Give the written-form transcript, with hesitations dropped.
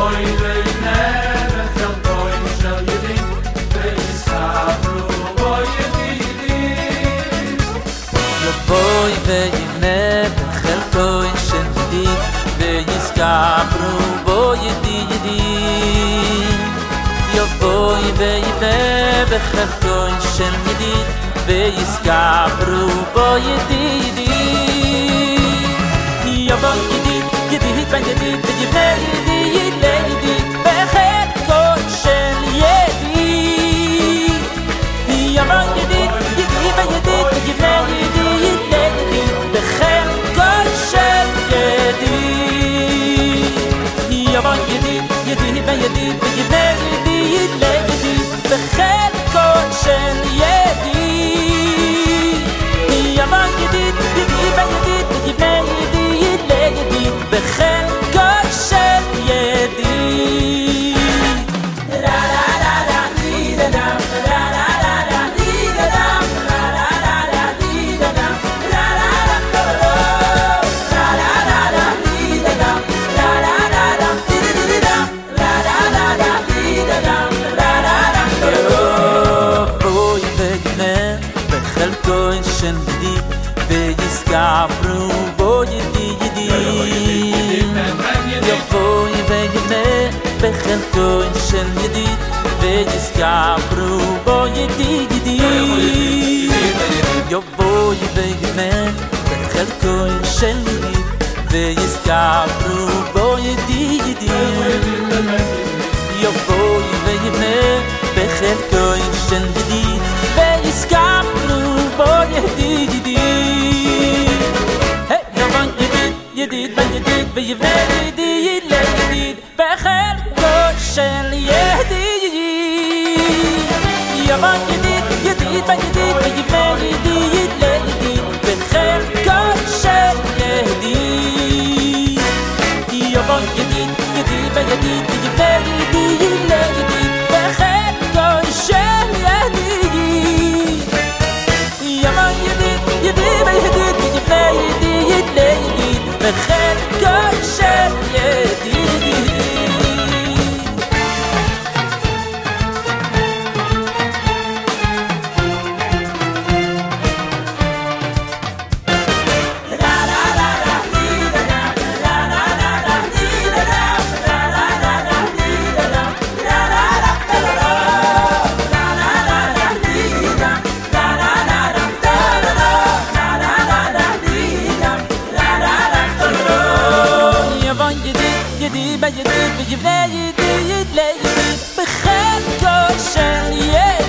בחלקו של ידיד ויסקברו בו ידידים יבוא ידיד, ידיד בן ידיד ויבנה ידיד לידיד בחלקו של ידיד יבוא ידיד, ידיד בן ידיד ויבנה ידיד לידיד בחלקו של ידיד יבוא ידיד, ידיד בן ידיד ויבנה ידיד לידיד בחלקו של ידיד יבוא ידיד, ידיד בן ידיד ויבנה ידיד לידיד בחלקו של ידיד ויסקברו בו ידידים יבוא ויבנה בחלקו של ידיד ויסקברו בו ידידים יבוא ויבנה בחלקו של ידיד ויסקברו בו ידידים יבוא ויבנה בחלקו של ידיד ויסקברו בו ידידים ידיד בן ידיד ויבנה ידיד לידיד בחלקו של ידיד יבוא ידיד, ידיד בן ידיד ויבנה ידיד לידיד בחלקו של ידיד יבוא ידיד, ידיד בן ידיד ויבנה ידיד לידיד בחלקו של ידיד יבוא ידיד, ידיד בן ידיד ויבנה ידיד לידיד בחלקו של ידיד ידיד ויבנה ידיד לידיד בחלקו של ידיד